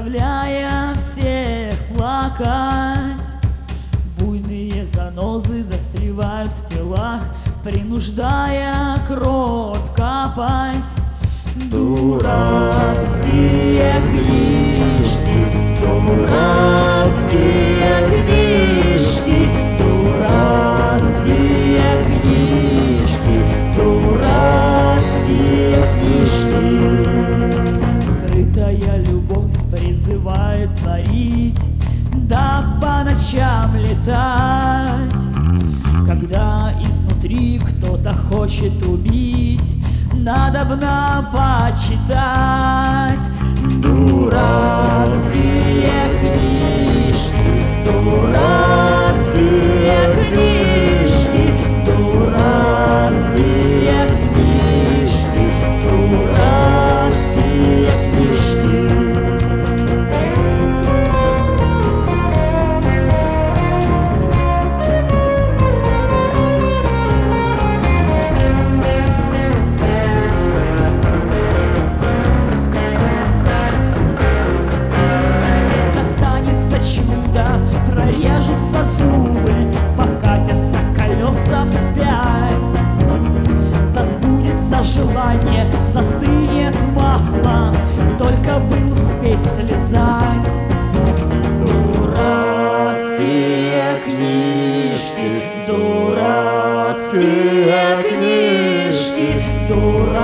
заставляя всех плакать. Буйные занозы застревают в телах, принуждая кровь капать. Дурацкие книжки, дурацкие книжки, дурацкие книжки, дурацкие книжки. Скрытая любовь призывает творить, да по ночам летать. Когда изнутри кто-то хочет убить, надобно почитать. Дурацкие книжки, дурацкие книжки, дурацкие книжки, дурацкие книжки. Прорежутся зубы, покатятся колеса вспять. Да сбудется желание, застынет масло, только бы успеть слезать. Дурацкие книжки, дурацкие книжки, дурацкие